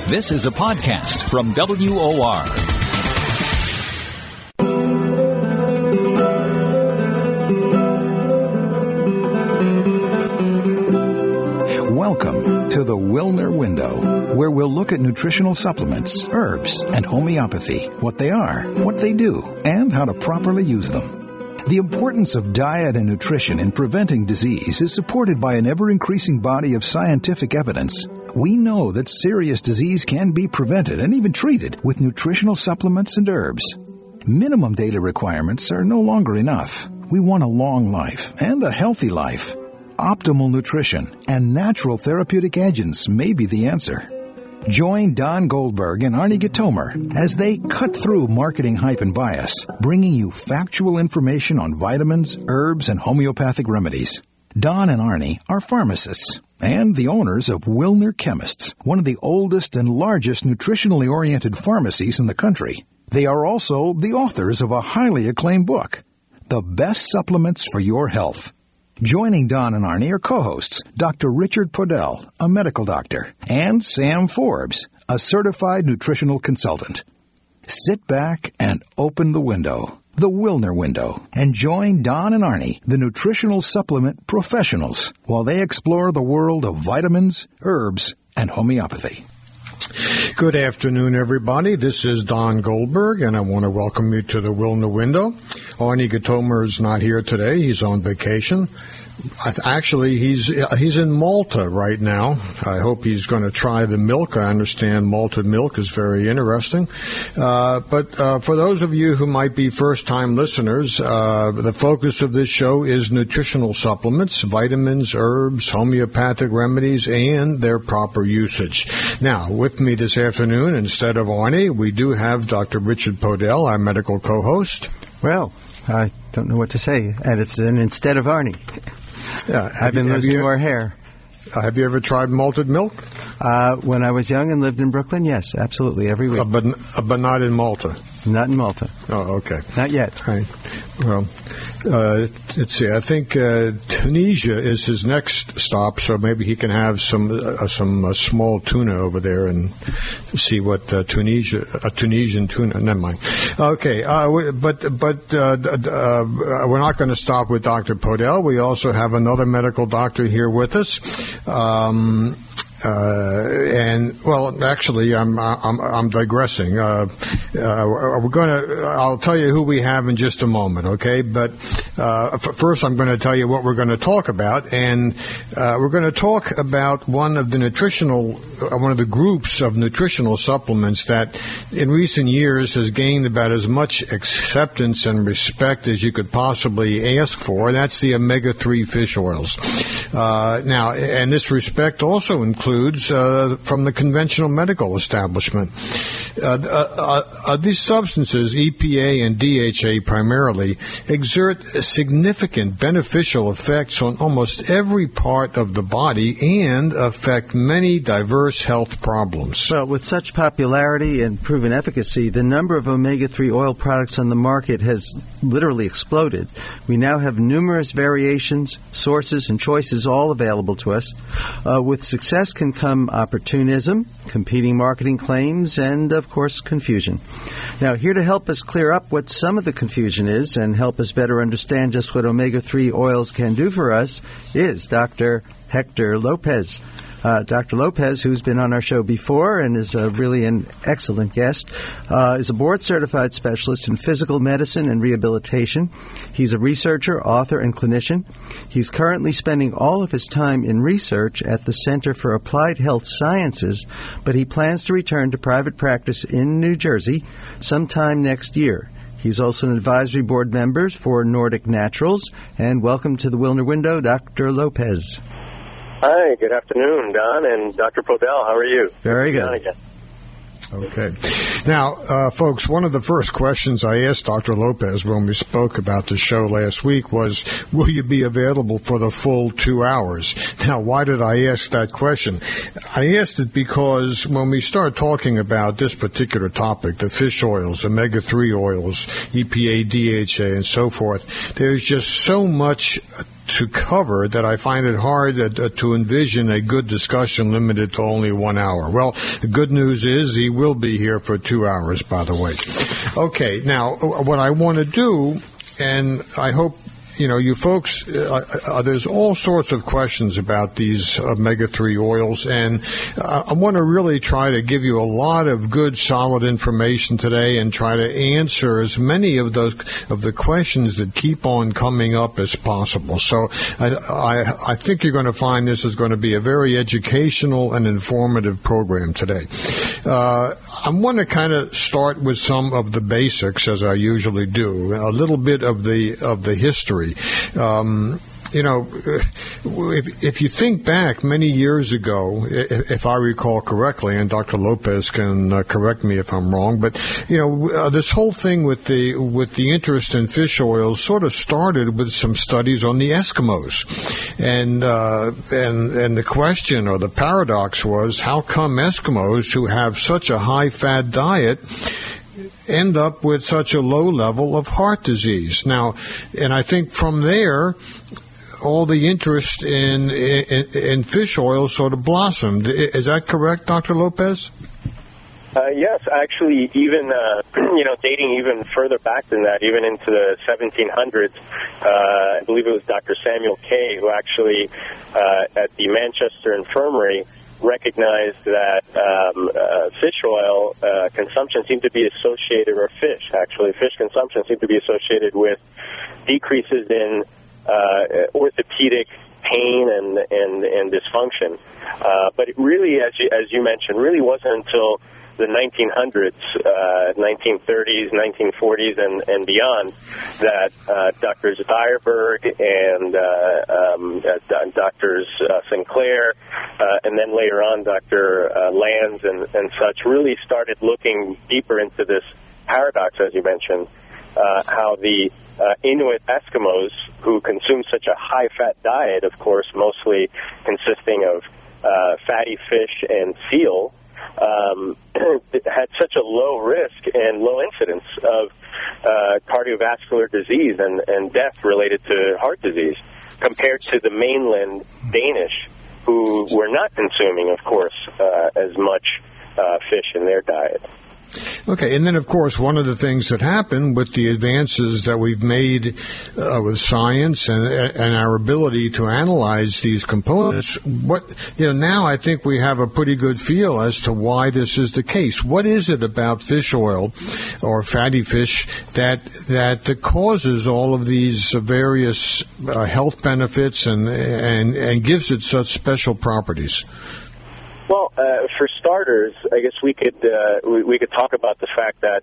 This is a podcast from WOR. Welcome to the Wilner Window, where we'll look at nutritional supplements, herbs, and homeopathy, what they are, what they do, and how to properly use them. The importance of diet and nutrition in preventing disease is supported by an ever-increasing body of scientific evidence. We know that serious disease can be prevented and even treated with nutritional supplements and herbs. Minimum data requirements are no longer enough. We want a long life and a healthy life. Optimal nutrition and natural therapeutic agents may be the answer. Join Don Goldberg and Arnie Gitomer as they cut through marketing hype and bias, bringing you factual information on vitamins, herbs, and homeopathic remedies. Don and Arnie are pharmacists and the owners of Wilner Chemists, one of the oldest and largest nutritionally oriented pharmacies in the country. They are also the authors of a highly acclaimed book, The Best Supplements for Your Health. Joining Don and Arnie are co-hosts Dr. Richard Podell, a medical doctor, and Sam Forbes, a certified nutritional consultant. Sit back and open the window, the Wilner Window, and join Don and Arnie, the nutritional supplement professionals, while they explore the world of vitamins, herbs, and homeopathy. Good afternoon, everybody. This is Don Goldberg, and I want to welcome you to the Wilner Window. Arnie Gitomer is not here today. He's on vacation. Actually, he's in Malta right now. I hope he's going to try the milk. I understand malted milk is very interesting. But for those of you who might be first-time listeners, the focus of this show is nutritional supplements, vitamins, herbs, homeopathic remedies, and their proper usage. Now, with me this afternoon, instead of Arnie, we do have Dr. Richard Podell, our medical co-host. Well, I don't know what to say. And it's an instead of Arnie. Yeah, I've been losing more hair. Have you ever tried malted milk? When I was young and lived in Brooklyn, yes, absolutely, every week. But not in Malta? Not in Malta. Oh, okay. Not yet. Right. Well, let's see. I think Tunisia is his next stop, so maybe he can have some small tuna over there and see what Tunisian tuna. Never mind. Okay, but we're not going to stop with Dr. Podell. We also have another medical doctor here with us. And well, actually, I'm digressing. I'll tell you who we have in just a moment, okay? But first, I'm going to tell you what we're going to talk about, and we're going to talk about one of the groups of nutritional supplements that, in recent years, has gained about as much acceptance and respect as you could possibly ask for. And that's the omega-3 fish oils. Now, and this respect also includes from the conventional medical establishment. These substances, EPA and DHA primarily, exert significant beneficial effects on almost every part of the body and affect many diverse health problems. Well, with such popularity and proven efficacy, the number of omega-3 oil products on the market has literally exploded. We now have numerous variations, sources, and choices all available to us. With success can come opportunism, competing marketing claims, and, of course, confusion. Now, here to help us clear up what some of the confusion is and help us better understand just what omega-3 oils can do for us is Dr. Hector Lopez. Dr. Lopez, who's been on our show before and is really an excellent guest, is a board-certified specialist in physical medicine and rehabilitation. He's a researcher, author, and clinician. He's currently spending all of his time in research at the Center for Applied Health Sciences, but he plans to return to private practice in New Jersey sometime next year. He's also an advisory board member for Nordic Naturals. And welcome to the Wilner Window, Dr. Lopez. Hi, good afternoon, Don and Dr. Podell. How are you? Very good. Okay. Now, folks, one of the first questions I asked Dr. Lopez when we spoke about the show last week was, will you be available for the full 2 hours? Now, why did I ask that question? I asked it because when we start talking about this particular topic, the fish oils, omega-3 oils, EPA, DHA, and so forth, there's just so much to cover that I find it hard to envision a good discussion limited to only 1 hour. Well, the good news is he will be here for 2 hours, by the way. Okay, now, what I want to do, and I hope you folks, there's all sorts of questions about these omega-3 oils, and I want to really try to give you a lot of good, solid information today and try to answer as many of the questions that keep on coming up as possible. So I think you're going to find this is going to be a very educational and informative program today. I want to kind of start with some of the basics, as I usually do, a little bit of the history. If you think back many years ago, if I recall correctly, and Dr. Lopez can correct me if I'm wrong, but this whole thing with the interest in fish oils sort of started with some studies on the Eskimos, and the question or the paradox was, how come Eskimos who have such a high fat diet end up with such a low level of heart disease? Now, and I think from there, all the interest in fish oil sort of blossomed. Is that correct, Dr. Lopez? Yes, actually, even dating even further back than that, even into the 1700s, I believe it was Dr. Samuel Kay who actually, at the Manchester Infirmary, recognized that fish oil consumption seemed to be associated, or fish consumption seemed to be associated with decreases in orthopedic pain and dysfunction. But it really, as you mentioned, really wasn't until the 1900s, 1930s, 1940s, and beyond, that Drs. Dyerberg and Drs. Sinclair, and then later on Dr. Lands and such, really started looking deeper into this paradox, as you mentioned, how the Inuit Eskimos, who consume such a high-fat diet, of course, mostly consisting of fatty fish and seal, had such a low risk and low incidence of cardiovascular disease and death related to heart disease, compared to the mainland Danish, who were not consuming, of course, as much fish in their diet. Okay, and then, of course, one of the things that happened with the advances that we've made with science and our ability to analyze these components, now I think we have a pretty good feel as to why this is the case. What is it about fish oil or fatty fish that causes all of these various health benefits and gives it such special properties? Well, for starters, I guess we could talk about the fact that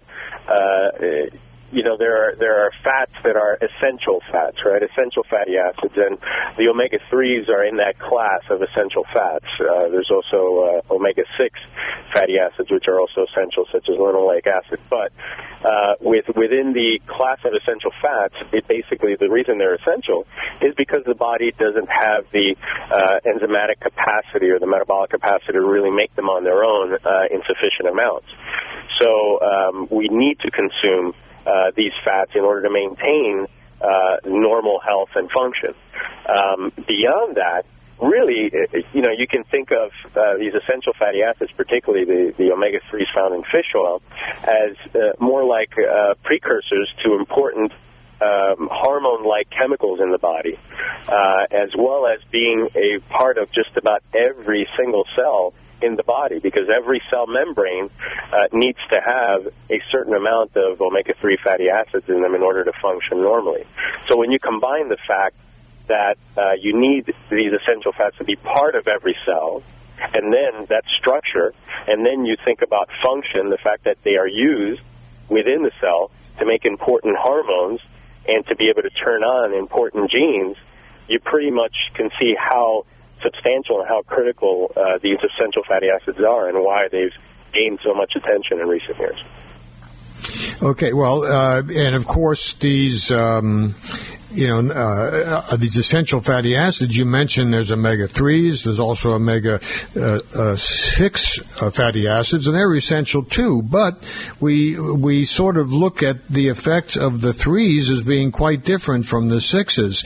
there are fats that are essential fats, right? Essential fatty acids, and the omega-3s are in that class of essential fats. There's also omega-6 fatty acids, which are also essential, such as linoleic acid. But within the class of essential fats, the reason they're essential is because the body doesn't have the enzymatic capacity or the metabolic capacity to really make them on their own in sufficient amounts. So we need to consume these fats in order to maintain normal health and function. Beyond that, really, you can think of these essential fatty acids, particularly the omega-3s found in fish oil, as more like precursors to important hormone-like chemicals in the body, as well as being a part of just about every single cell in the body, because every cell membrane needs to have a certain amount of omega-3 fatty acids in them in order to function normally. So when you combine the fact that you need these essential fats to be part of every cell, and then that structure, and then you think about function, the fact that they are used within the cell to make important hormones and to be able to turn on important genes, you pretty much can see how substantial and how critical these essential fatty acids are and why they've gained so much attention in recent years. Okay, well, and of course these these essential fatty acids, you mentioned there's omega-3s, there's also omega-6 fatty acids, and they're essential too, but we sort of look at the effects of the 3s as being quite different from the 6s.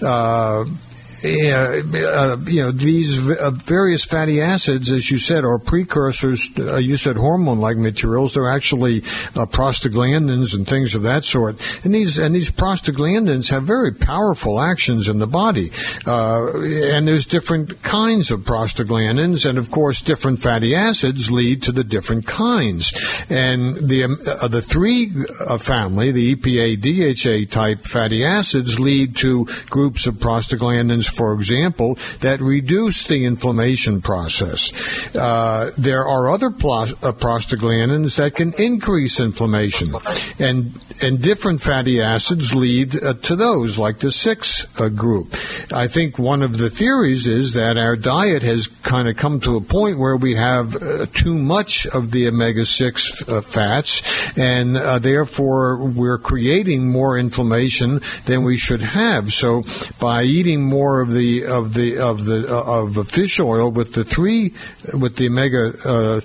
These various fatty acids, as you said, are precursors. You said hormone-like materials. They're actually prostaglandins and things of that sort. And these prostaglandins have very powerful actions in the body. And there's different kinds of prostaglandins, and of course, different fatty acids lead to the different kinds. And the 3 family, the EPA-DHA type fatty acids, lead to groups of prostaglandins, for example, that reduce the inflammation process. There are other prostaglandins that can increase inflammation, and different fatty acids lead to those, like the 6 group. I think one of the theories is that our diet has kind of come to a point where we have too much of the omega-6 fats, and therefore we're creating more inflammation than we should have. So by eating more of the fish oil with the omega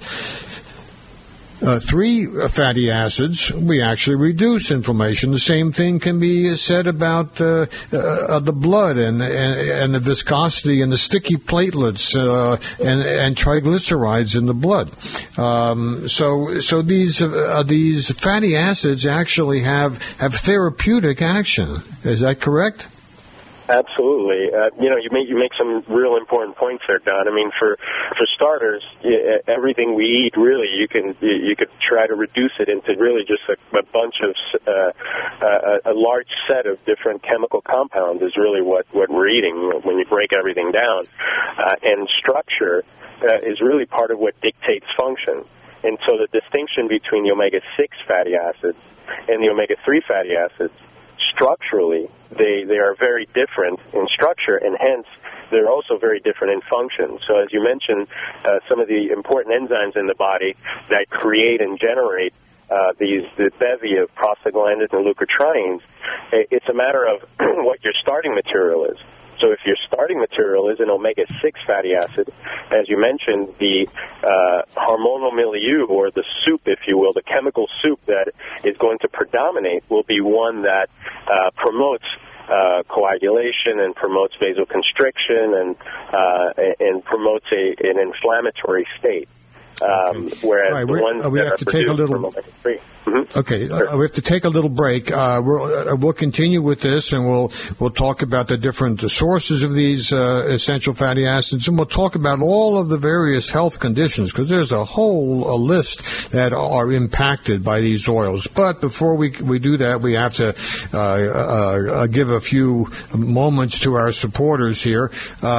3 fatty acids, we actually reduce inflammation. The same thing can be said about the blood and the viscosity and the sticky platelets and triglycerides in the blood. So these fatty acids actually have therapeutic action. Is that correct? Absolutely. You make some real important points there, Don. I mean, for starters, everything we eat, really, you could try to reduce it into really just a bunch of a large set of different chemical compounds is really what we're eating when you break everything down. And structure is really part of what dictates function. And so the distinction between the omega-6 fatty acids and the omega-3 fatty acids, structurally, they are very different in structure, and hence they're also very different in function. So as you mentioned, some of the important enzymes in the body that create and generate the bevy of prostaglandins and leukotrienes, it's a matter of what your starting material is. So if your starting material is an omega-6 fatty acid, as you mentioned, the hormonal milieu, or the soup, if you will, the chemical soup that is going to predominate will be one that promotes coagulation and promotes vasoconstriction and promotes an inflammatory state. Whereas right, the ones we that have are to take a little. from omega-3. Mm-hmm. Okay, sure. We have to take a little break. We'll continue with this, and we'll talk about the different sources of these essential fatty acids, and we'll talk about all of the various health conditions, because there's a whole list that are impacted by these oils. But before we do that, we have to give a few moments to our supporters here.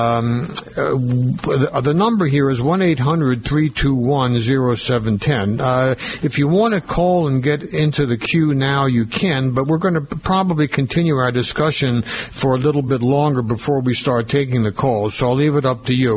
The number here is 1-800-321-0710. If you want to call and get into the queue now, you can, but we're going to probably continue our discussion for a little bit longer before we start taking the calls, so I'll leave it up to you.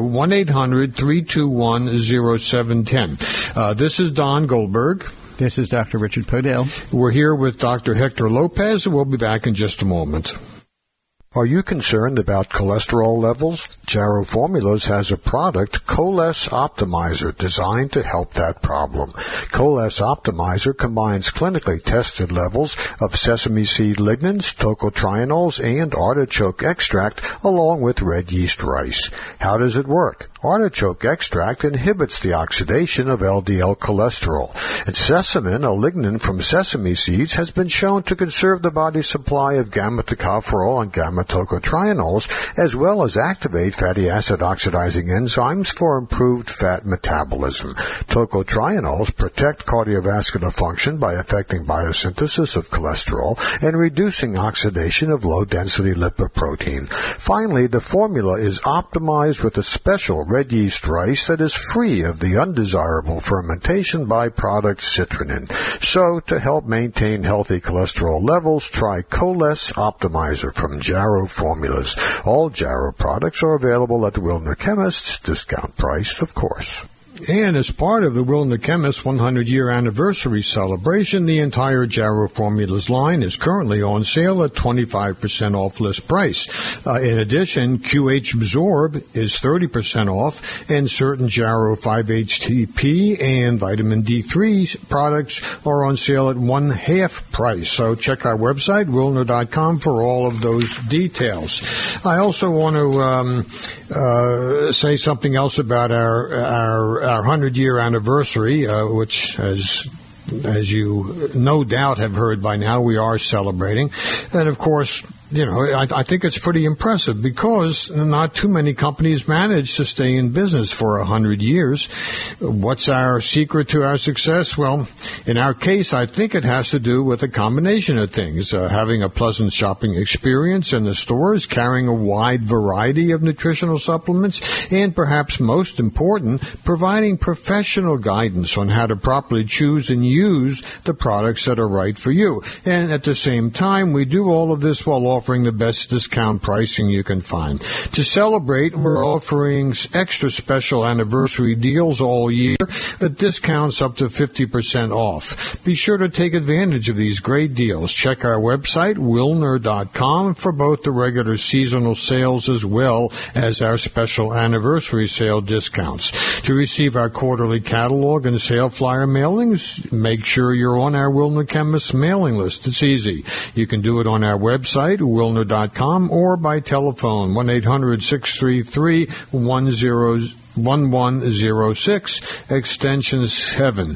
1-800-321-0710. This is Don Goldberg. This is Dr. Richard Podell. We're here with Dr. Hector Lopez, and we'll be back in just a moment. Are you concerned about cholesterol levels? Jarrow Formulas has a product, Coles Optimizer, designed to help that problem. Coles Optimizer combines clinically tested levels of sesame seed lignans, tocotrienols, and artichoke extract, along with red yeast rice. How does it work? Artichoke extract inhibits the oxidation of LDL cholesterol, and sesamin, a lignan from sesame seeds, has been shown to conserve the body's supply of gamma-tocopherol and gamma-tocotrienols, as well as activate fatty acid oxidizing enzymes for improved fat metabolism. Tocotrienols protect cardiovascular function by affecting biosynthesis of cholesterol and reducing oxidation of low-density lipoprotein. Finally, the formula is optimized with a special red yeast rice that is free of the undesirable fermentation byproduct citrulline. So, to help maintain healthy cholesterol levels, try Coles Optimizer from Jarrow Formulas. All Jarrow products are available at the Wilner Chemists, discount price, of course. And as part of the Wilner Chemist 100-year anniversary celebration, the entire Jarrow Formulas line is currently on sale at 25% off list price. In addition, QH Absorb is 30% off, and certain Jarrow 5-HTP and vitamin D3 products are on sale at 1/2 price. So check our website, Wilner.com, for all of those details. I also want to say something else about our 100-year anniversary, which, as you no doubt have heard by now, we are celebrating. And of course, I think it's pretty impressive because not too many companies manage to stay in business for 100 years. What's our secret to our success? Well, in our case, I think it has to do with a combination of things. Having a pleasant shopping experience in the stores, carrying a wide variety of nutritional supplements, and perhaps most important, providing professional guidance on how to properly choose and use the products that are right for you. And at the same time, we do all of this while offering the best discount pricing you can find. To celebrate, we're offering extra special anniversary deals all year at discounts up to 50% off. Be sure to take advantage of these great deals. Check our website, Wilner.com, for both the regular seasonal sales as well as our special anniversary sale discounts. To receive our quarterly catalog and sale flyer mailings, make sure you're on our Wilner Chemist mailing list. It's easy. You can do it on our website, Wilner.com, or by telephone, 1-800-633-1106, extension 7,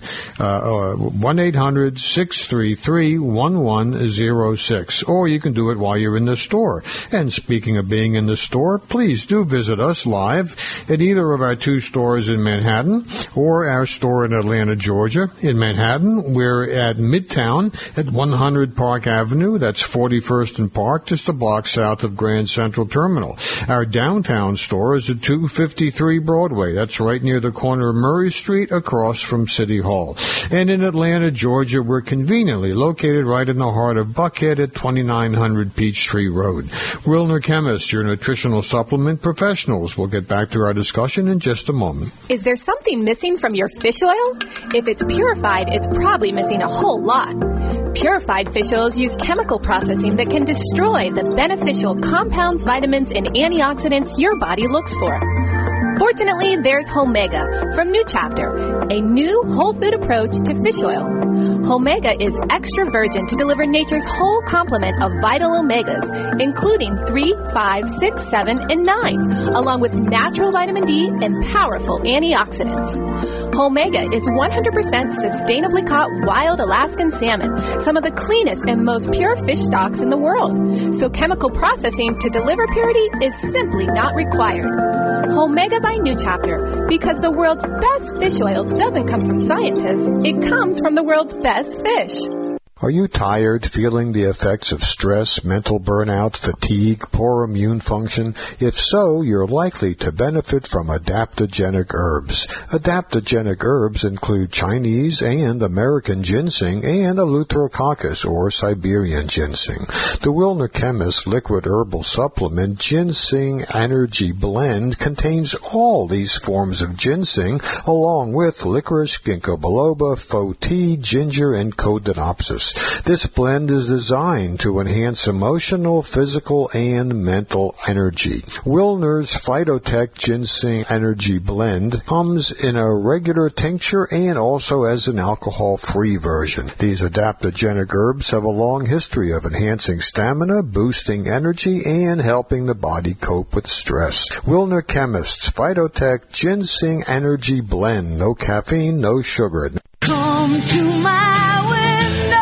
1-800-633-1106, or you can do it while you're in the store. And speaking of being in the store, please do visit us live at either of our 2 stores in Manhattan or our store in Atlanta, Georgia. In Manhattan, we're at Midtown at 100 Park Avenue. That's 41st and Park, just a block south of Grand Central Terminal. Our downtown store is at 253 Broadway. That's right near the corner of Murray Street, across from City Hall. And in Atlanta, Georgia, we're conveniently located right in the heart of Buckhead at 2900 Peachtree Road. Wilner Chemist, your nutritional supplement professionals. We'll get back to our discussion in just a moment. Is there something missing from your fish oil? If it's purified, it's probably missing a whole lot. Purified fish oils use chemical processing that can destroy the beneficial compounds, vitamins, and antioxidants your body looks for. Fortunately, there's Homega from New Chapter, a new whole food approach to fish oil. Homega is extra virgin to deliver nature's whole complement of vital omegas, including 3, 5, 6, 7, and 9s, along with natural vitamin D and powerful antioxidants. Homega is 100% sustainably caught wild Alaskan salmon, some of the cleanest and most pure fish stocks in the world. So chemical processing to deliver purity is simply not required. Homega by New Chapter, because the world's best fish oil doesn't come from scientists, it comes from the world's best fish. Are you tired, feeling the effects of stress, mental burnout, fatigue, poor immune function? If so, you're likely to benefit from adaptogenic herbs. Adaptogenic herbs include Chinese and American ginseng and Eleutherococcus or Siberian ginseng. The Wilner Chemist liquid herbal supplement Ginseng Energy Blend contains all these forms of ginseng along with licorice, ginkgo biloba, faux tea, ginger, and codonopsis. This blend is designed to enhance emotional, physical, and mental energy. Wilner's Phytotech Ginseng Energy Blend comes in a regular tincture and also as an alcohol-free version. These adaptogenic herbs have a long history of enhancing stamina, boosting energy, and helping the body cope with stress. Wilner Chemist's Phytotech Ginseng Energy Blend. No caffeine, no sugar. Come to my window.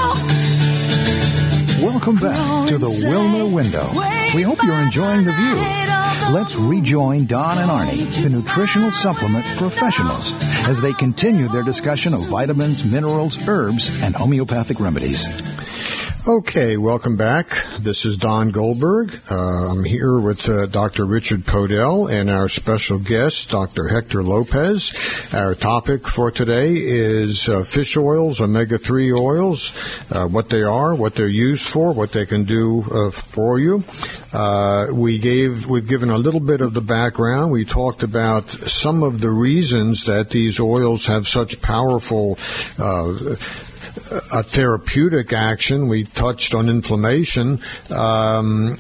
Welcome back to the Wilner Window. We hope you're enjoying the view. Let's rejoin Don and Arnie, the nutritional supplement professionals, as they continue their discussion of vitamins, minerals, herbs, and homeopathic remedies. Okay, welcome back. This is Don Goldberg. I'm here with Dr. Richard Podell and our special guest, Dr. Hector Lopez. Our topic for today is fish oils, omega-3 oils, what they are, what they're used for, what they can do for you. We've given a little bit of the background. We talked about some of the reasons that these oils have such powerful a therapeutic action. We touched on inflammation. Why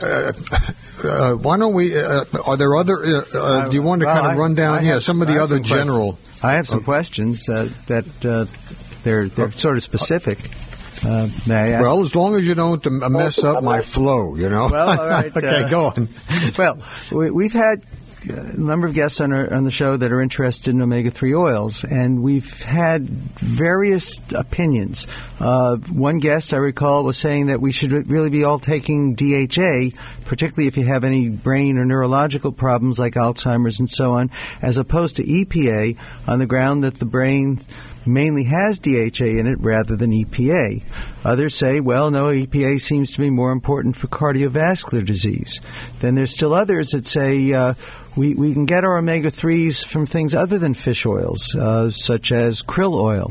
don't we? Are there other? Do you want to kind of run down? Some of the other general. I have some questions that they're sort of specific. May I ask? Well, as long as you don't mess up my flow, you know. Well, all right. Okay, go on. Well, we've had a number of guests on the show that are interested in omega-3 oils, and we've had various opinions. One guest, I recall, was saying that we should really be all taking DHA, particularly if you have any brain or neurological problems like Alzheimer's and so on, as opposed to EPA, on the ground that the brain mainly has DHA in it rather than EPA. Others say, well, no, EPA seems to be more important for cardiovascular disease. Then there's still others that say we can get our omega-3s from things other than fish oils, such as krill oil,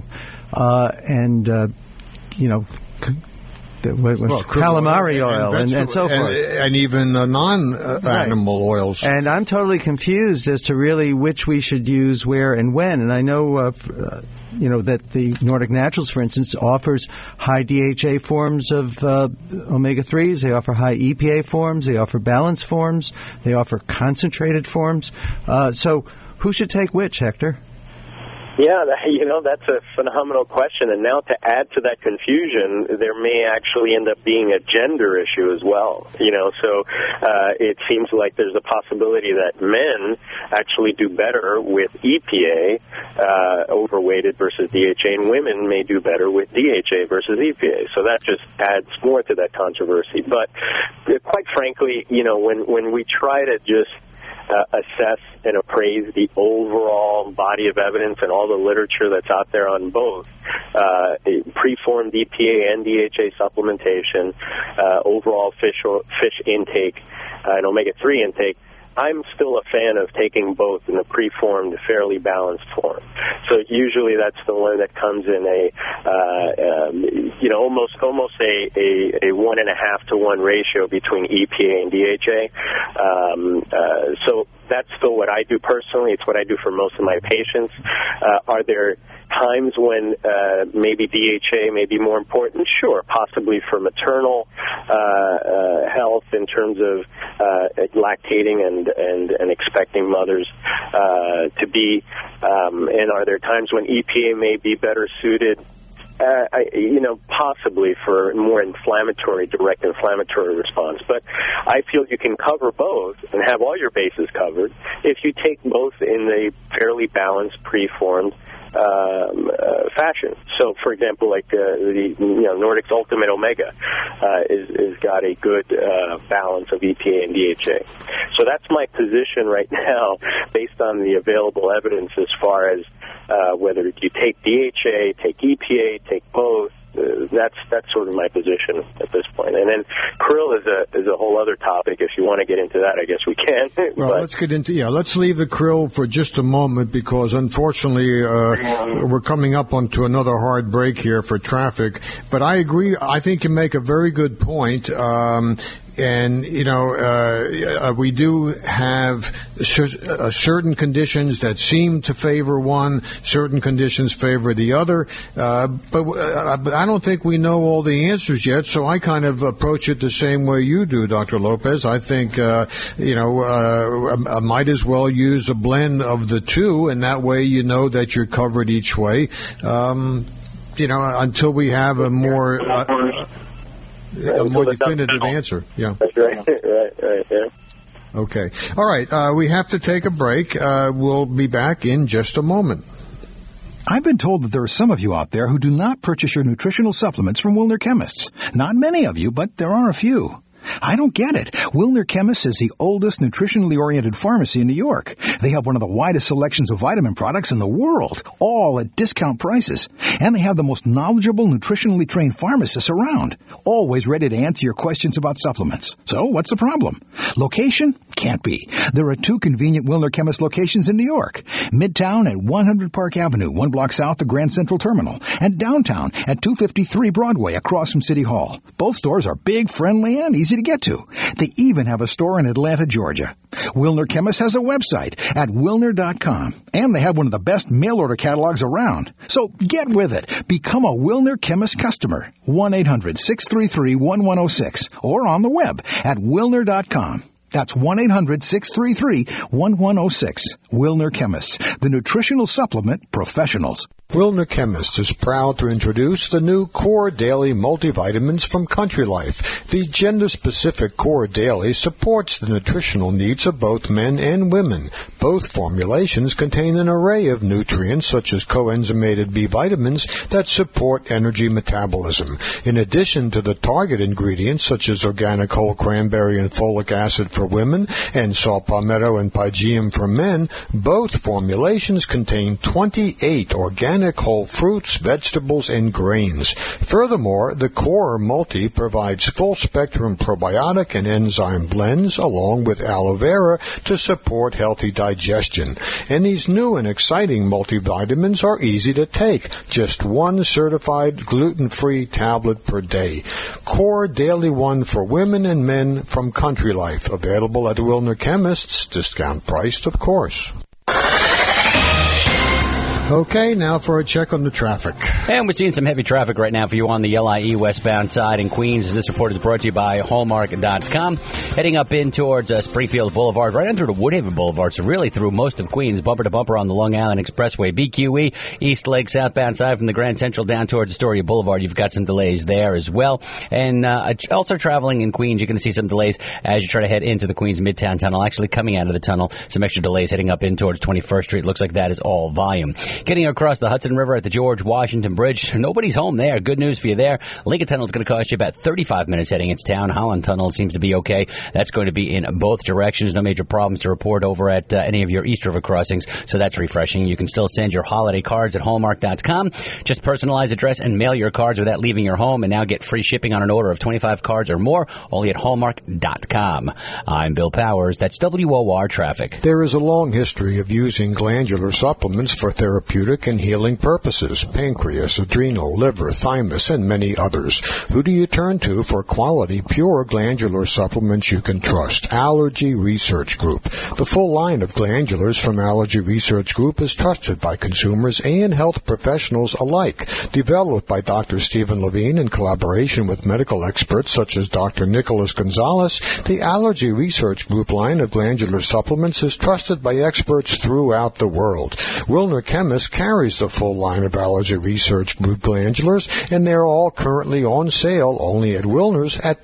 calamari oil and so forth. And even non-animal oils. And I'm totally confused as to really which we should use where and when. And I know, that the Nordic Naturals, for instance, offers high DHA forms of omega-3s. They offer high EPA forms. They offer balanced forms. They offer concentrated forms. So who should take which, Hector? Yeah, that's a phenomenal question. And now to add to that confusion, there may actually end up being a gender issue as well. So it seems like there's a possibility that men actually do better with EPA, overweighted versus DHA, and women may do better with DHA versus EPA. So that just adds more to that controversy. But quite frankly, when we try to just assess and appraise the overall body of evidence and all the literature that's out there on both preformed EPA and DHA supplementation, overall fish intake, and omega-3 intake, I'm still a fan of taking both in a preformed, fairly balanced form. So usually that's the one that comes in almost a 1.5 to 1 ratio between EPA and DHA. So that's still what I do personally. It's what I do for most of my patients. Are there times when maybe DHA may be more important? Sure, possibly for maternal health in terms of lactating and expecting mothers to be. And are there times when EPA may be better suited? Possibly for more direct inflammatory response. But I feel you can cover both and have all your bases covered if you take both in a fairly balanced, preformed fashion. So, for example, like the Nordic's Ultimate Omega is got a good balance of EPA and DHA. So that's my position right now, based on the available evidence as far as whether you take DHA, take EPA, take both. That's sort of my position at this point. And then krill is a whole other topic. If you want to get into that, I guess we can. Well, let's get into let's leave the krill for just a moment, because unfortunately we're coming up onto another hard break here for traffic. But I agree. I think you make a very good point. And, we do have certain conditions that seem to favor one, certain conditions favor the other. But I don't think we know all the answers yet, so I kind of approach it the same way you do, Dr. Lopez. I think, I might as well use a blend of the two, and that way you know that you're covered each way, until we have a more... a more definitive answer. Yeah. That's right. Right, yeah. Okay. All right. We have to take a break. We'll be back in just a moment. I've been told that there are some of you out there who do not purchase your nutritional supplements from Wilner Chemists. Not many of you, but there are a few. I don't get it. Wilner Chemists is the oldest nutritionally oriented pharmacy in New York. They have one of the widest selections of vitamin products in the world, all at discount prices. And they have the most knowledgeable, nutritionally trained pharmacists around, always ready to answer your questions about supplements. So what's the problem? Location? Can't be. There are 2 convenient Wilner Chemist locations in New York. Midtown at 100 Park Avenue, 1 block south of Grand Central Terminal, and downtown at 253 Broadway across from City Hall. Both stores are big, friendly, and easy to get to. They even have a store in Atlanta, Georgia. Wilner Chemist has a website at wilner.com, and they have one of the best mail-order catalogs around. So get with it. Become a Wilner Chemist customer. 1-800-633-1106 or on the web at wilner.com. That's 1-800-633-1106. Wilner Chemists, the nutritional supplement professionals. Wilner Chemists is proud to introduce the new Core Daily multivitamins from Country Life. The gender-specific Core Daily supports the nutritional needs of both men and women. Both formulations contain an array of nutrients such as coenzymated B vitamins that support energy metabolism. In addition to the target ingredients such as organic whole cranberry and folic acid for women and saw palmetto and pygeum for men, both formulations contain 28 organic whole fruits, vegetables, and grains. Furthermore, the Core Multi provides full-spectrum probiotic and enzyme blends along with aloe vera to support healthy digestion. And these new and exciting multivitamins are easy to take. Just 1 certified gluten-free tablet per day. Core Daily 1 for women and men from Country Life. Available at Wilner Chemists. Discount priced, of course. Okay, now for a check on the traffic. And we're seeing some heavy traffic right now for you on the LIE westbound side in Queens. This report is brought to you by Hallmark.com. Heading up in towards Springfield Boulevard, right on through to Woodhaven Boulevard, so really through most of Queens, bumper to bumper on the Long Island Expressway. BQE, East Lake, southbound side from the Grand Central down towards Astoria Boulevard. You've got some delays there as well. And also traveling in Queens, you're going to see some delays as you try to head into the Queens Midtown Tunnel. Actually coming out of the tunnel, some extra delays heading up in towards 21st Street. Looks like that is all volume. Getting across the Hudson River at the George Washington Bridge. Nobody's home there. Good news for you there. Lincoln Tunnel is going to cost you about 35 minutes heading into town. Holland Tunnel seems to be okay. That's going to be in both directions. No major problems to report over at any of your East River crossings, so that's refreshing. You can still send your holiday cards at Hallmark.com. Just personalize address and mail your cards without leaving your home, and now get free shipping on an order of 25 cards or more, only at Hallmark.com. I'm Bill Powers. That's WOR Traffic. There is a long history of using glandular supplements for therapeutic and healing purposes. Pancreas, adrenal, liver, thymus, and many others. Who do you turn to for quality, pure glandular supplements you can trust? Allergy Research Group. The full line of glandulars from Allergy Research Group is trusted by consumers and health professionals alike. Developed by Dr. Stephen Levine in collaboration with medical experts such as Dr. Nicholas Gonzalez, the Allergy Research Group line of glandular supplements is trusted by experts throughout the world. Wilner Chemist carries the full line of Allergy Research Group glandulars, and they're all currently on sale only at Wilner's at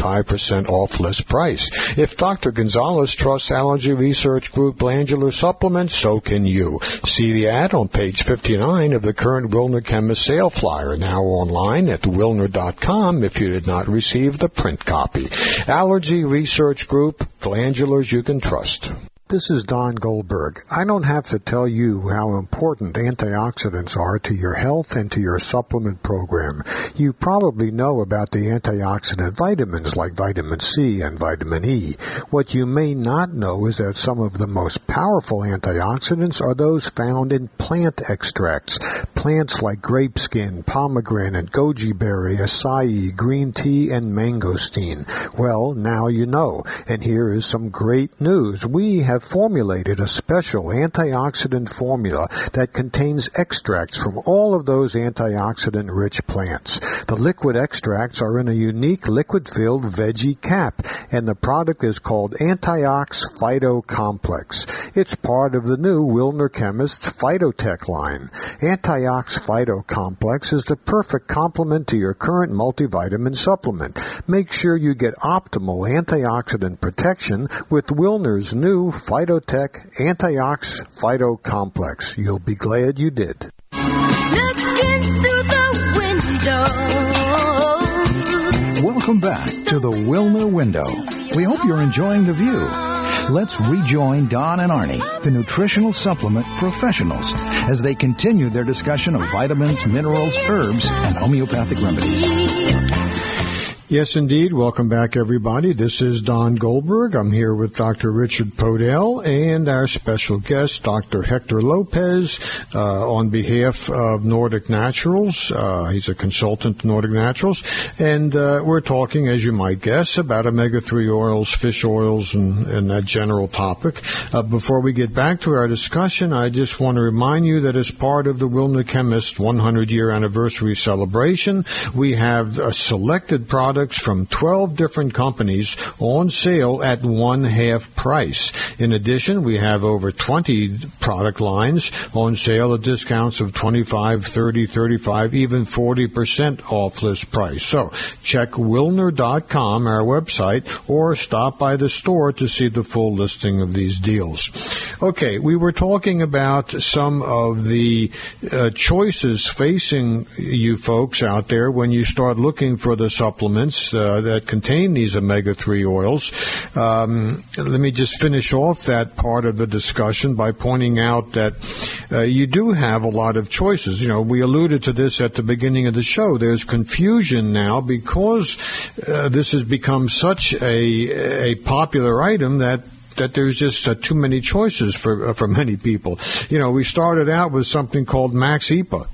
25% off list price. If Dr. Gonzalez trusts Allergy Research Group glandular supplements, so can you. See the ad on page 59 of the current Wilner Chemist sale flyer, now online at wilner.com if you did not receive the print copy. Allergy Research Group, glandulars you can trust. This is Don Goldberg. I don't have to tell you how important antioxidants are to your health and to your supplement program. You probably know about the antioxidant vitamins like vitamin C and vitamin E. What you may not know is that some of the most powerful antioxidants are those found in plant extracts. Plants like grape skin, pomegranate, goji berry, acai, green tea, and mangosteen. Well, now you know. And here is some great news. We have formulated a special antioxidant formula that contains extracts from all of those antioxidant-rich plants. The liquid extracts are in a unique liquid-filled veggie cap, and the product is called Antiox Phyto Complex. It's part of the new Wilner Chemist's Phytotech line. Antiox Phyto Complex is the perfect complement to your current multivitamin supplement. Make sure you get optimal antioxidant protection with Wilner's new Phytotech Antiox Phyto Complex. You'll be glad you did. Looking through the window. Welcome back to the Wilner Window. We hope you're enjoying the view. Let's rejoin Don and Arnie, the nutritional supplement professionals, as they continue their discussion of vitamins, minerals, herbs, and homeopathic remedies. Yes, indeed. Welcome back, everybody. This is Don Goldberg. I'm here with Dr. Richard Podell and our special guest, Dr. Hector Lopez, on behalf of Nordic Naturals. He's a consultant to Nordic Naturals. And we're talking, as you might guess, about omega-3 oils, fish oils, and that general topic. Before we get back to our discussion, I just want to remind you that as part of the Wilner Chemist 100-year anniversary celebration, we have selected products from 12 different companies on sale at one-half price. In addition, we have over 20 product lines on sale at discounts of 25, 30, 35, even 40% off list price. So check Wilner.com, our website, or stop by the store to see the full listing of these deals. Okay, we were talking about some of the choices facing you folks out there when you start looking for the supplements that contain these omega-3 oils. Let me just finish off that part of the discussion by pointing out that you do have a lot of choices. You know, we alluded to this at the beginning of the show. There's confusion now because this has become such a popular item that there's just too many choices for many people. You know, we started out with something called Max EPA.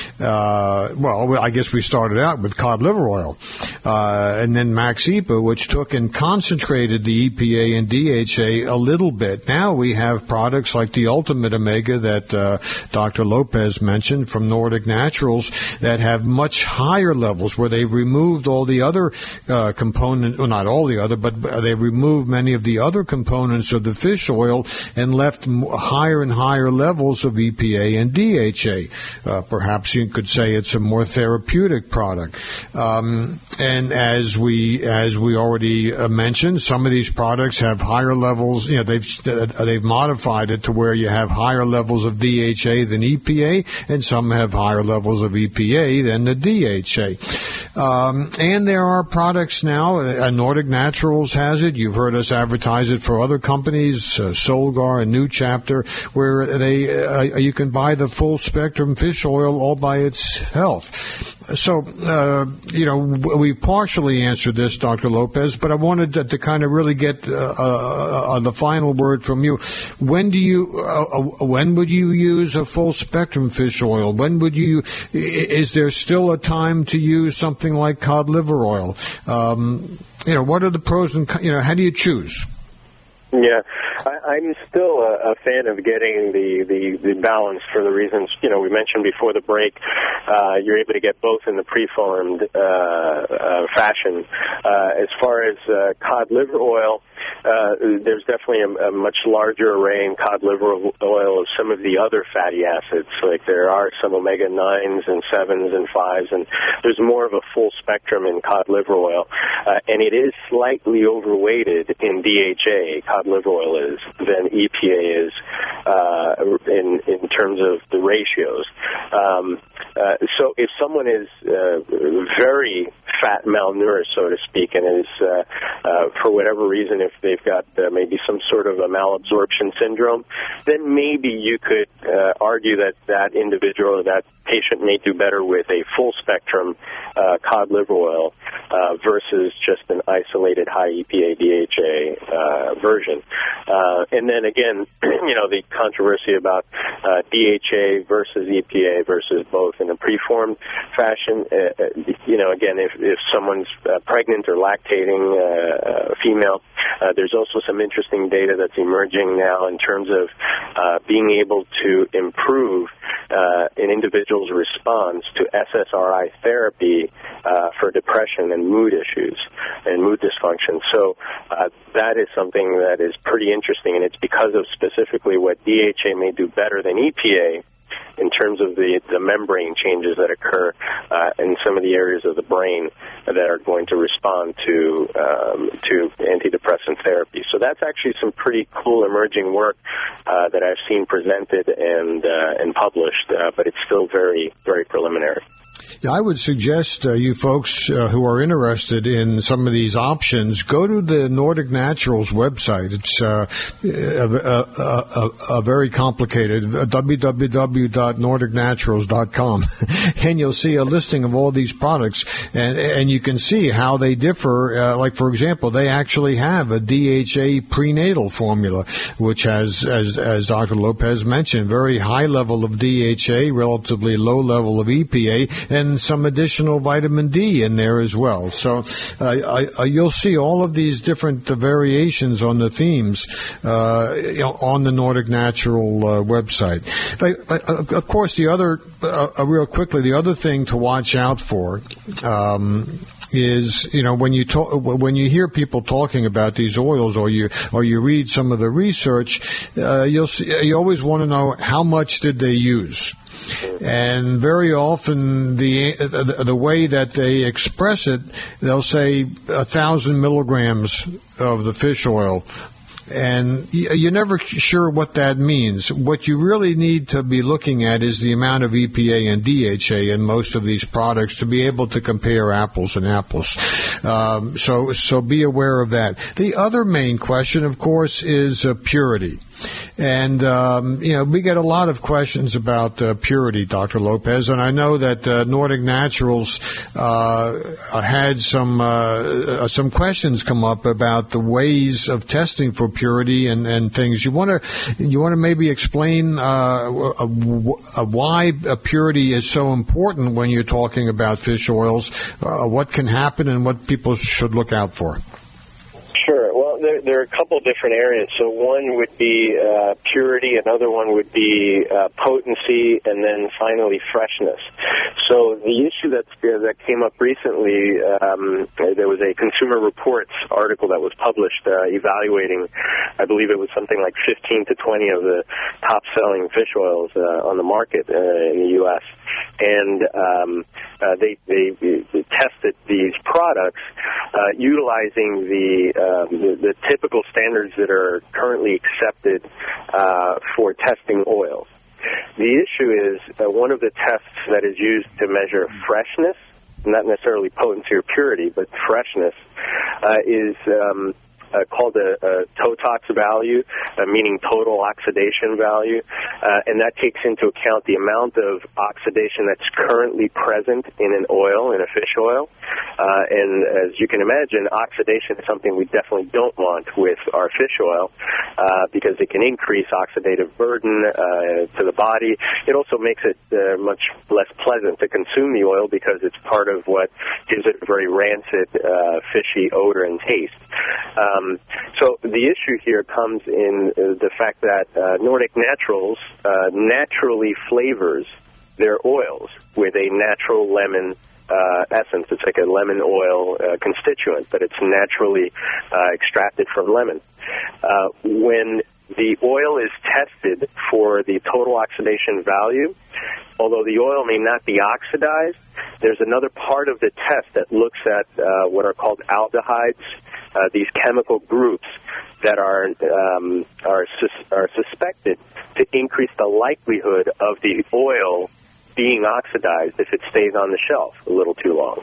Well, I guess we started out with cod liver oil, and then Max EPA, which took and concentrated the EPA and DHA a little bit. Now we have products like the Ultimate Omega that Dr. Lopez mentioned from Nordic Naturals that have much higher levels, where they've removed all the other components, well, not all the other, but they've removed many of the other components of the fish oil and left higher and higher levels of EPA and DHA. Perhaps you could say it's a more therapeutic product. And as we already mentioned, some of these products have higher levels. You know, they've modified it to where you have higher levels of DHA than EPA, and some have higher levels of EPA than the DHA. And there are products now. Nordic Naturals has it. You've heard us advertise it for other companies, Solgar, a New Chapter, where you can buy the full spectrum fish oil all by itself. So, we partially answered this, Dr. Lopez, but I wanted to kind of really get the final word from you. When would you use a full spectrum fish oil? Is there still a time to use something like cod liver oil? What are the pros and cons? How do you choose? Yeah, I'm still a fan of getting the balance for the reasons, we mentioned before the break. You're able to get both in the preformed fashion. As far as cod liver oil, there's definitely a much larger array in cod liver oil of some of the other fatty acids. Like there are some omega-9s and 7s and 5s, and there's more of a full spectrum in cod liver oil. And it is slightly overweighted in DHA, cod liver oil is, than EPA is in terms of the ratios. So if someone is very fat malnourished, so to speak, and is, for whatever reason, if they've got maybe some sort of a malabsorption syndrome, then maybe you could argue that individual or that patient may do better with a full-spectrum cod liver oil versus just an isolated high EPA DHA version. And then again, the controversy about DHA versus EPA versus both in a preformed fashion. Again, if someone's pregnant or lactating female, there's also some interesting data that's emerging now in terms of being able to improve an individual's response to SSRI therapy for depression and mood issues and mood dysfunction. So that is something that is pretty interesting, and it's because of specifically what DHA may do better than EPA in terms of the membrane changes that occur in some of the areas of the brain that are going to respond to antidepressant therapy. So that's actually some pretty cool emerging work that I've seen presented and published, but it's still very, very preliminary. I would suggest you folks who are interested in some of these options go to the Nordic Naturals website. It's a very complicated www.nordicnaturals.com, and you'll see a listing of all these products, and you can see how they differ. Like for example, they actually have a DHA prenatal formula, which has, as Dr. Lopez mentioned, very high level of DHA, relatively low level of EPA, and some additional vitamin D in there as well. So you'll see all of these different variations on the themes on the Nordic Natural website. Of course, the other, real quickly, the other thing to watch out for is, when you hear people talking about these oils, or you read some of the research, you always want to know how much did they use. And very often the way that they express it, they'll say 1,000 milligrams of the fish oil. And you're never sure what that means. What you really need to be looking at is the amount of EPA and DHA in most of these products to be able to compare apples and apples. So be aware of that. The other main question, of course, is purity. And, we get a lot of questions about purity, Dr. Lopez, and I know that Nordic Naturals had some questions come up about the ways of testing for purity and things. You want to maybe explain why purity is so important when you're talking about fish oils, what can happen and what people should look out for? Sure. Well, there are a couple different areas. So one would be purity, another one would be potency, and then finally freshness. So the issue that came up recently, there was a Consumer Reports article that was published evaluating, I believe it was something like 15 to 20 of the top-selling fish oils on the market in the U.S. And they tested these products utilizing the typical standards that are currently accepted for testing oils. The issue is one of the tests that is used to measure freshness, not necessarily potency or purity, but freshness, is called a TOTOX value, meaning total oxidation value, and that takes into account the amount of oxidation that's currently present in an oil, in a fish oil. And as you can imagine, oxidation is something we definitely don't want with our fish oil because it can increase oxidative burden to the body. It also makes it much less pleasant to consume the oil because it's part of what gives it a very rancid, fishy odor and taste. So the issue here comes in the fact that Nordic Naturals naturally flavors their oils with a natural lemon essence. It's like a lemon oil constituent, but it's naturally extracted from lemon. When the oil is tested for the total oxidation value, although the oil may not be oxidized, there's another part of the test that looks at what are called aldehydes, these chemical groups that are suspected to increase the likelihood of the oil being oxidized if it stays on the shelf a little too long.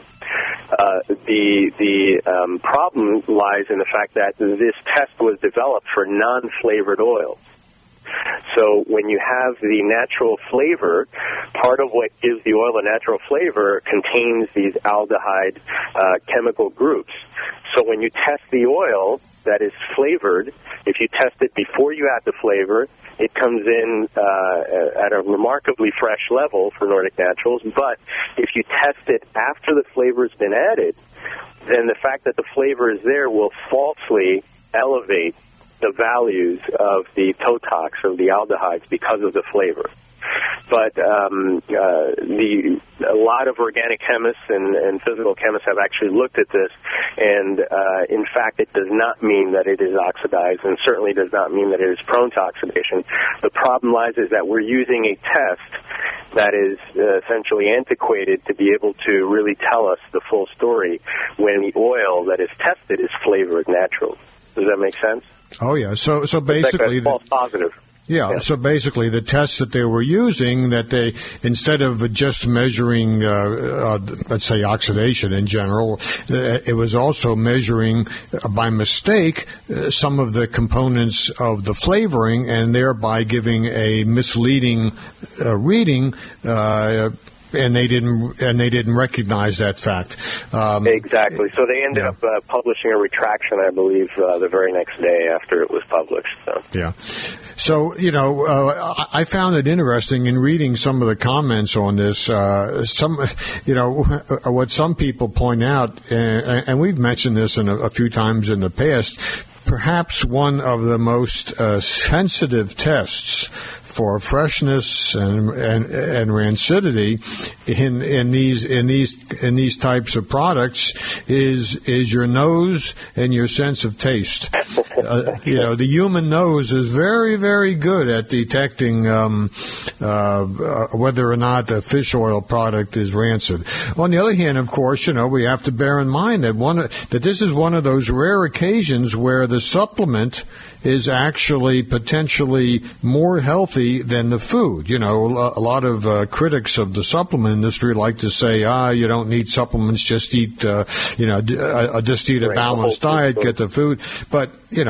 The problem lies in the fact that this test was developed for non-flavored oils. So when you have the natural flavor, part of what gives the oil a natural flavor contains these aldehyde chemical groups. So when you test the oil that is flavored, if you test it before you add the flavor, it comes in at a remarkably fresh level for Nordic Naturals. But if you test it after the flavor has been added, then the fact that the flavor is there will falsely elevate the values of the TOTOX, of the aldehydes, because of the flavor. But a lot of organic chemists and physical chemists have actually looked at this, and in fact, it does not mean that it is oxidized, and certainly does not mean that it is prone to oxidation. The problem lies is that we're using a test that is essentially antiquated to be able to really tell us the full story when the oil that is tested is flavored naturally. Does that make sense? Oh yeah. So basically, false positive. Yeah, so basically the tests that they were using, that they, instead of just measuring, let's say, oxidation in general, it was also measuring, by mistake, some of the components of the flavoring, and thereby giving a misleading reading, and they didn't recognize that fact. Exactly. So they ended up publishing a retraction, I believe, the very next day after it was published. So. Yeah. So, I found it interesting in reading some of the comments on this. What some people point out, and we've mentioned this a few times in the past, perhaps one of the most sensitive tests for freshness and rancidity in these types of products is your nose and your sense of taste. The human nose is very, very good at detecting whether or not the fish oil product is rancid. On the other hand, of course, we have to bear in mind that this is one of those rare occasions where the supplement is actually potentially more healthy than the food. A lot of critics of the supplement industry like to say, you don't need supplements, just eat, just eat a balanced diet, get the food. But,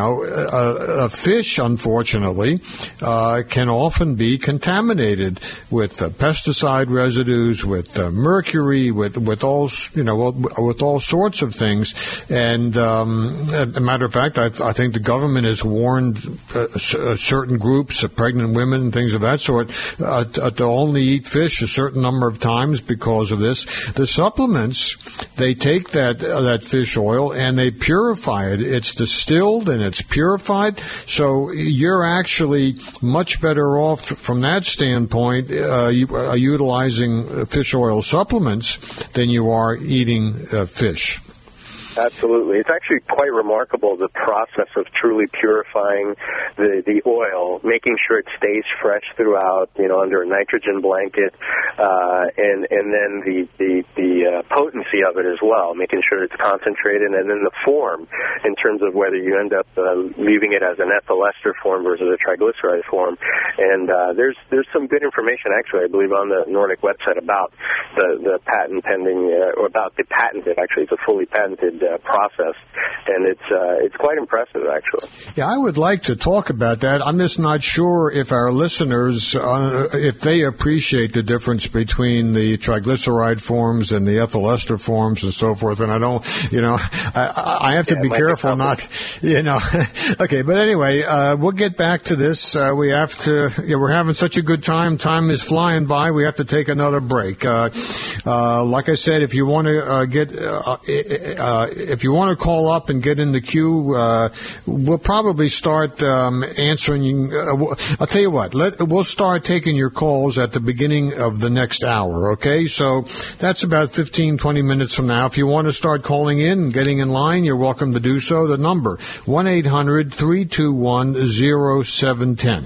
a fish, unfortunately, can often be contaminated with pesticide residues, with mercury, with all sorts of things. And, as a matter of fact, I think the government has warned certain groups of pregnant women and things of that sort to only eat fish a certain number of times because of this. The supplements, they take that fish oil and they purify it. It's distilled and it's purified, so you're actually much better off from that standpoint utilizing fish oil supplements than you are eating fish. Absolutely. It's actually quite remarkable, the process of truly purifying the oil, making sure it stays fresh throughout, under a nitrogen blanket, and then the potency of it as well, making sure it's concentrated, and then the form in terms of whether you end up leaving it as an ethyl ester form versus a triglyceride form. And there's some good information, actually, I believe, on the Nordic website about the patent pending, or about the patented, actually, it's a fully patented process, and it's quite impressive, actually. Yeah, I would like to talk about that. I'm just not sure if our listeners, if they appreciate the difference between the triglyceride forms and the ethyl ester forms and so forth. And I don't, I have to be careful not, Okay, but anyway, we'll get back to this. We have to. We're having such a good time. Time is flying by. We have to take another break. Like I said, if you want to if you want to call up and get in the queue, we'll probably start answering. I'll tell you what. We'll start taking your calls at the beginning of the next hour, okay? So that's about 15, 20 minutes from now. If you want to start calling in and getting in line, you're welcome to do so. The number, 1-800-321-0710.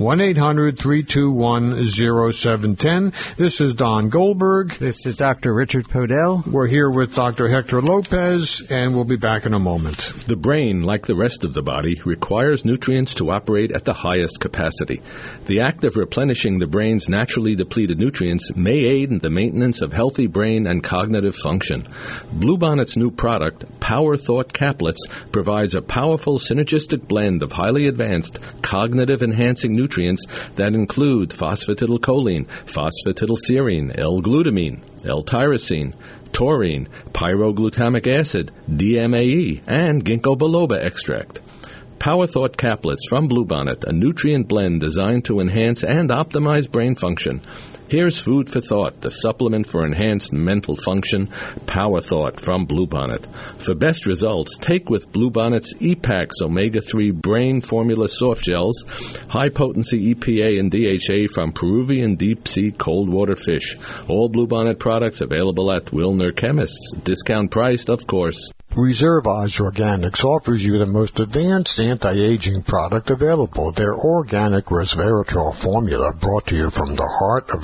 1-800-321-0710. This is Don Goldberg. This is Dr. Richard Podell. We're here with Dr. Hector Lopez, and we'll be back in a moment. The brain, like the rest of the body, requires nutrients to operate at the highest capacity. The act of replenishing the brain's naturally depleted nutrients may aid in the maintenance of healthy brain and cognitive function. Bluebonnet's new product, Power Thought Caplets, provides a powerful synergistic blend of highly advanced cognitive-enhancing nutrients that include phosphatidylcholine, phosphatidylserine, L-glutamine, L-tyrosine, taurine, pyroglutamic acid, DMAE, and ginkgo biloba extract. Power Thought Caplets from Bluebonnet, a nutrient blend designed to enhance and optimize brain function. Here's food for thought, the supplement for enhanced mental function, Power Thought from Bluebonnet. For best results, take with Bluebonnet's EPAX Omega-3 Brain Formula Soft Gels, high-potency EPA and DHA from Peruvian deep-sea cold water fish. All Bluebonnet products available at Wilner Chemists. Discount priced, of course. Reservage Organics offers you the most advanced anti-aging product available. Their organic resveratrol formula, brought to you from the heart of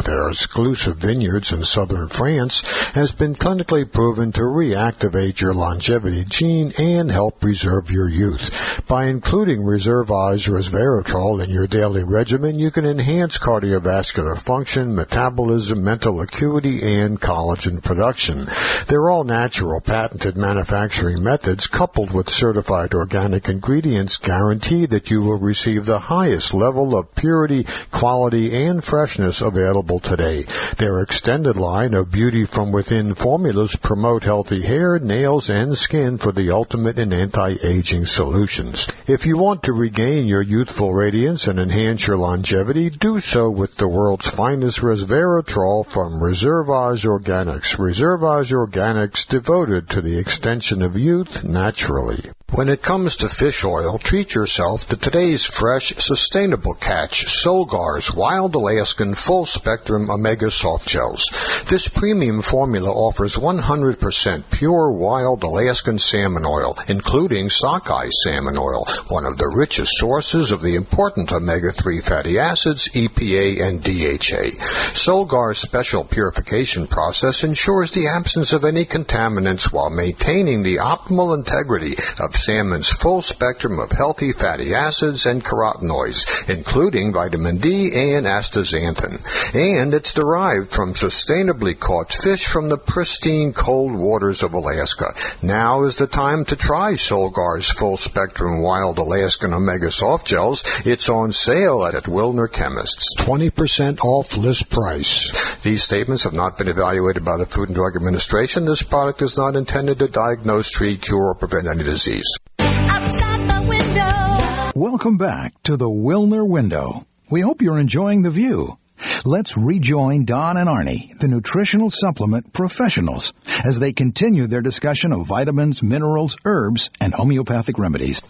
their exclusive vineyards in southern France, has been clinically proven to reactivate your longevity gene and help preserve your youth. By including Reservage resveratrol in your daily regimen, you can enhance cardiovascular function, metabolism, mental acuity, and collagen production. They're all natural, patented manufacturing methods coupled with certified organic ingredients guarantee that you will receive the highest level of purity, quality, and freshness available today. Their extended line of beauty from within formulas promote healthy hair, nails, and skin for the ultimate in anti-aging solutions. If you want to regain your youthful radiance and enhance your longevity, do so with the world's finest resveratrol from Reservage Organics. Reservage Organics, devoted to the extension of youth naturally. When it comes to fish oil, treat yourself to today's fresh, sustainable catch, Solgar's Wild Alaskan Full Spectrum Omega Soft Gels. This premium formula offers 100% pure wild Alaskan salmon oil, including sockeye salmon oil, one of the richest sources of the important omega-3 fatty acids, EPA and DHA. Solgar's special purification process ensures the absence of any contaminants while maintaining the optimal integrity of salmon's full spectrum of healthy fatty acids and carotenoids, including vitamin D and astaxanthin. And it's derived from sustainably caught fish from the pristine cold waters of Alaska. Now is the time to try Solgar's Full Spectrum Wild Alaskan Omega Soft Gels. It's on sale at Wilner Chemists. 20% off list price. These statements have not been evaluated by the Food and Drug Administration. This product is not intended to diagnose, treat, cure, or prevent any disease. Outside my window. Welcome back to the Wilner Window. We hope you're enjoying the view. Let's rejoin Don and Arnie, the nutritional supplement professionals, as they continue their discussion of vitamins, minerals, herbs, and homeopathic remedies.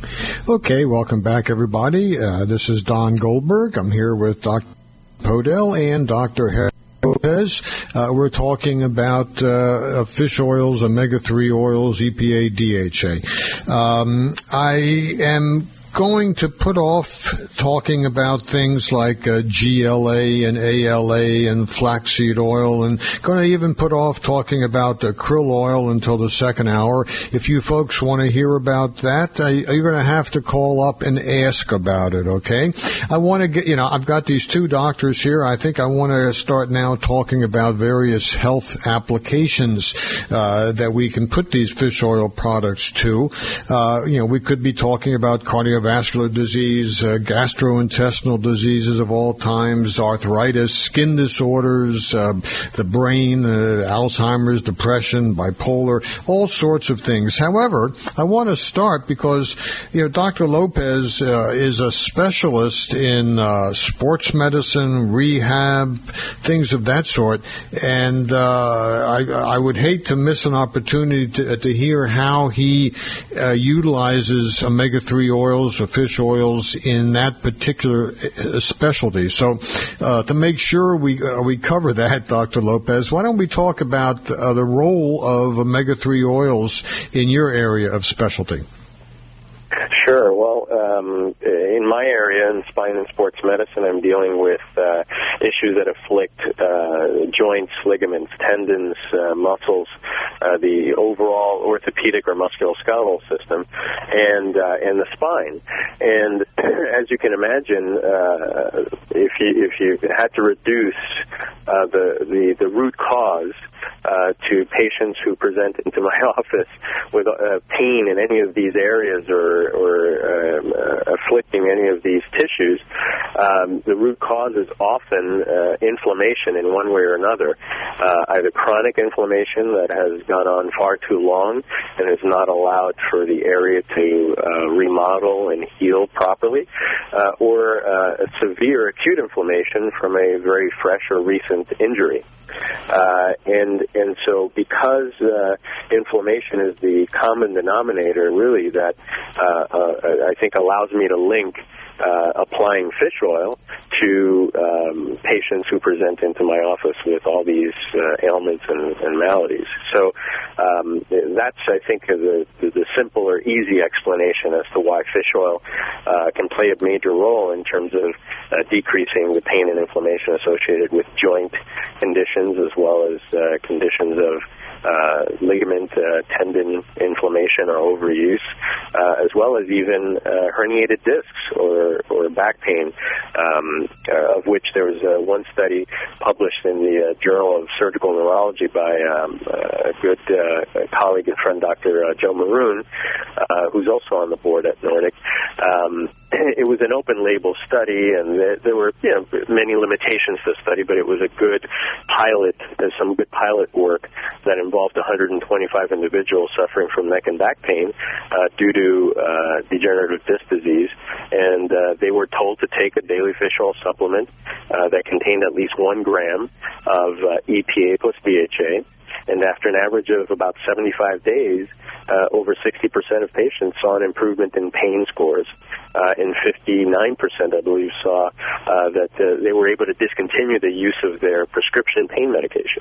Okay, welcome back, everybody. This is Don Goldberg. I'm here with Dr. Podell and Dr. Harry Lopez. We're talking about fish oils, omega-3 oils, EPA, DHA. I am going to put off talking about things like GLA and ALA and flaxseed oil, and going to even put off talking about krill oil until the second hour. If you folks want to hear about that, you're going to have to call up and ask about it, okay? I want to get, I've got these two doctors here. I think I want to start now talking about various health applications that we can put these fish oil products to. We could be talking about cardiovascular disease, gastrointestinal diseases of all times, arthritis, skin disorders, the brain, Alzheimer's, depression, bipolar, all sorts of things. However, I want to start because, Dr. Lopez is a specialist in sports medicine, rehab, things of that sort, and I would hate to miss an opportunity to hear how he utilizes omega-3 oils or fish oils in that particular specialty. So to make sure we cover that, Dr. Lopez, why don't we talk about the role of omega-3 oils in your area of specialty? Sure. Well, in my area, in spine and sports medicine, I'm dealing with issues that afflict joints, ligaments, tendons, muscles, the overall orthopedic or musculoskeletal system, and the spine. And as you can imagine, if you had to reduce the root cause to patients who present into my office with pain in any of these areas or afflicting any of these tissues, the root cause is often inflammation in one way or another, either chronic inflammation that has gone on far too long and has not allowed for the area to remodel and heal properly, or a severe acute inflammation from a very fresh or recent injury. And so because inflammation is the common denominator, really, that I think allows me to link applying fish oil to patients who present into my office with all these ailments and maladies. So that's, I think, the simple or easy explanation as to why fish oil can play a major role in terms of decreasing the pain and inflammation associated with joint conditions, as well as conditions of ligament, tendon inflammation or overuse, as well as even herniated discs or back pain, of which there was one study published in the Journal of Surgical Neurology by a good colleague and friend, Dr. Joe Maroon, who's also on the board at Nordic. It was an open-label study, and there were many limitations to the study, but it was a good pilot. There's some good pilot work that involved 125 individuals suffering from neck and back pain due to degenerative disc disease, and they were told to take a daily fish oil supplement that contained at least 1 gram of EPA plus DHA. And after an average of about 75 days, over 60% of patients saw an improvement in pain scores, and 59%, I believe, saw that they were able to discontinue the use of their prescription pain medication.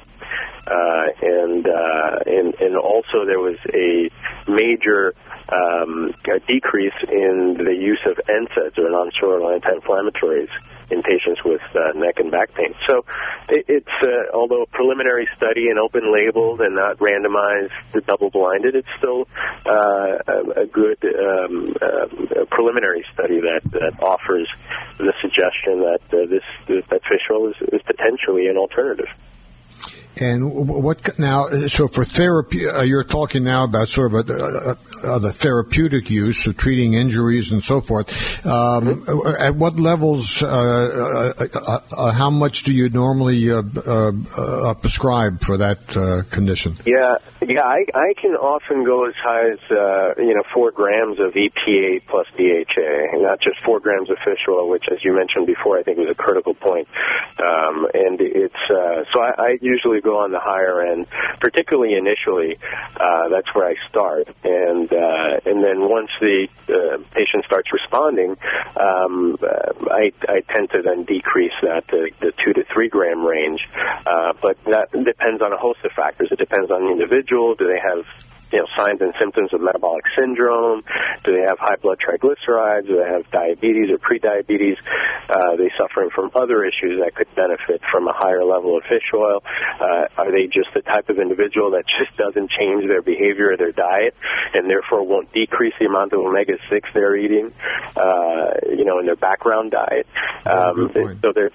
And also there was a major decrease in the use of NSAIDs, or non-steroidal anti-inflammatories, in patients with neck and back pain. So it's, although a preliminary study and open-labeled and not randomized, double-blinded, it's still a good preliminary study that offers the suggestion that that fish oil is potentially an alternative. And what now? So for therapy, you're talking now about sort of the therapeutic use of treating injuries and so forth. At what levels? How much do you normally prescribe for that condition? Yeah, I can often go as high as 4 grams of EPA plus DHA, not just 4 grams of fish oil, which, as you mentioned before, I think was a critical point. And it's so I usually go on the higher end, particularly initially. That's where I start, and then once the patient starts responding, I tend to then decrease that to the 2 to 3 gram range. But that depends on a host of factors. It depends on the individual. Do they have signs and symptoms of metabolic syndrome? Do they have high blood triglycerides? Do they have diabetes or prediabetes? Are they suffering from other issues that could benefit from a higher level of fish oil? Are they just the type of individual that just doesn't change their behavior or their diet, and therefore won't decrease the amount of omega-6 they're eating, in their background diet? So there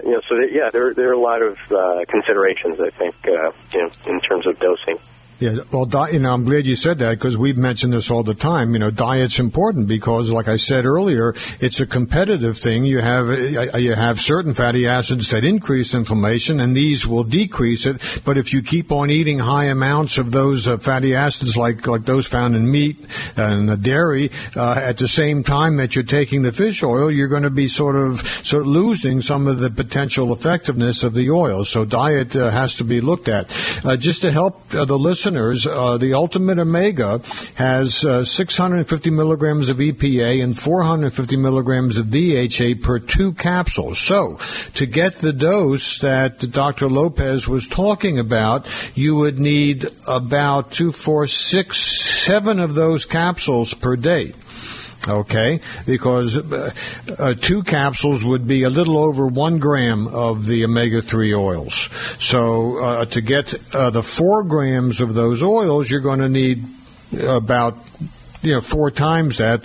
are a lot of considerations, I think, in terms of dosing. Yeah, well, I'm glad you said that, because we've mentioned this all the time. Diet's important because, like I said earlier, it's a competitive thing. You have certain fatty acids that increase inflammation, and these will decrease it. But if you keep on eating high amounts of those fatty acids, like those found in meat and dairy, at the same time that you're taking the fish oil, you're going to be sort of losing some of the potential effectiveness of the oil. So diet has to be looked at. Just to help the listeners, the Ultimate Omega has 650 milligrams of EPA and 450 milligrams of DHA per 2 capsules. So to get the dose that Dr. Lopez was talking about, you would need about 2, 4, 6, 7 of those capsules per day. Okay, because 2 capsules would be a little over 1 gram of the omega-3 oils. So to get the 4 grams of those oils, you're going to need about 4 times that,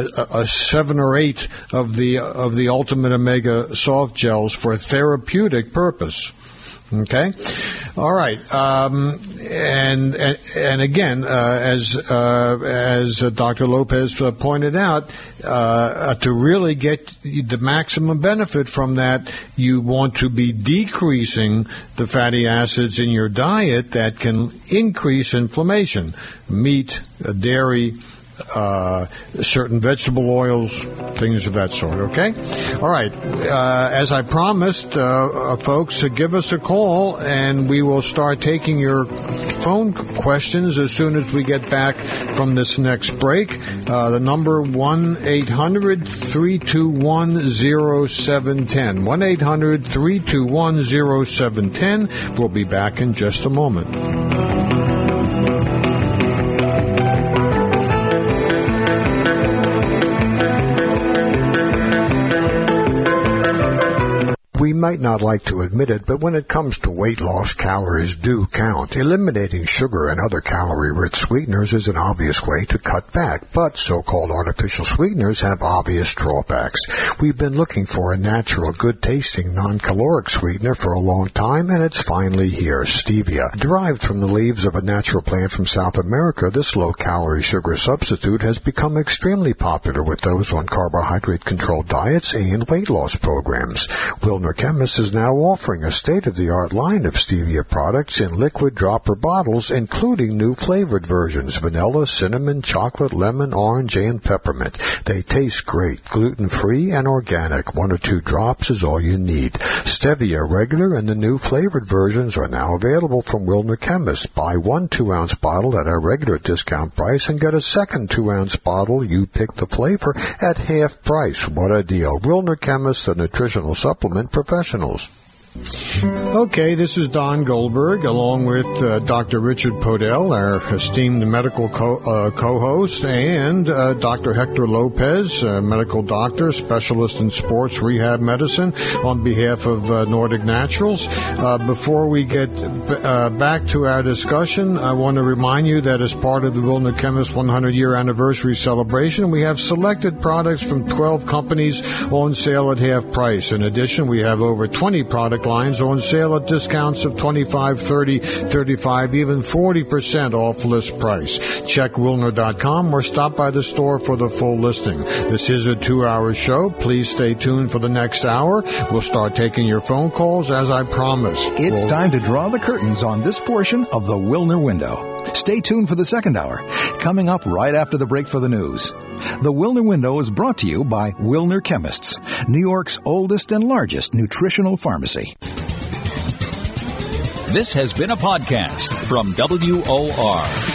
7 or 8 of the Ultimate Omega soft gels for a therapeutic purpose. Okay, all right, and again, as Dr. Lopez pointed out, to really get the maximum benefit from that, you want to be decreasing the fatty acids in your diet that can increase inflammation. Meat, dairy, certain vegetable oils, things of that sort, okay? All right. As I promised, folks, give us a call, and we will start taking your phone questions as soon as we get back from this next break. The number 1-800-321-0710. 1-800-321-0710. We'll be back in just a moment. We might not like to admit it, but when it comes to weight loss, calories do count. Eliminating sugar and other calorie-rich sweeteners is an obvious way to cut back, but so-called artificial sweeteners have obvious drawbacks. We've been looking for a natural, good-tasting, non-caloric sweetener for a long time, and it's finally here, stevia. Derived from the leaves of a natural plant from South America, this low-calorie sugar substitute has become extremely popular with those on carbohydrate-controlled diets and weight loss programs. Wilner Chemist is now offering a state-of-the-art line of stevia products in liquid dropper bottles, including new flavored versions: vanilla, cinnamon, chocolate, lemon, orange, and peppermint. They taste great, gluten-free, and organic. 1 or 2 drops is all you need. Stevia regular and the new flavored versions are now available from Wilner Chemist. Buy 1 2-ounce bottle at our regular discount price and get a second 2-ounce bottle, you pick the flavor, at half price. What a deal. Wilner Chemist, the nutritional supplement professionals. Okay, this is Don Goldberg, along with Dr. Richard Podell, our esteemed medical co-host, and Dr. Hector Lopez, medical doctor, specialist in sports rehab medicine, on behalf of Nordic Naturals. Before we get back to our discussion, I want to remind you that as part of the Wilner Chemist 100-year anniversary celebration, we have selected products from 12 companies on sale at half price. In addition, we have over 20 product lines on sale at discounts of 25, 30, 35, even 40% off list price. Check Wilner.com or stop by the store for the full listing. This is a 2-hour show. Please stay tuned for the next hour. We'll start taking your phone calls as I promised. It's time to draw the curtains on this portion of the Wilner Window. Stay tuned for the second hour, coming up right after the break for the news. The Wilner Window is brought to you by Wilner Chemists, New York's oldest and largest nutritional pharmacy. This has been a podcast from WOR.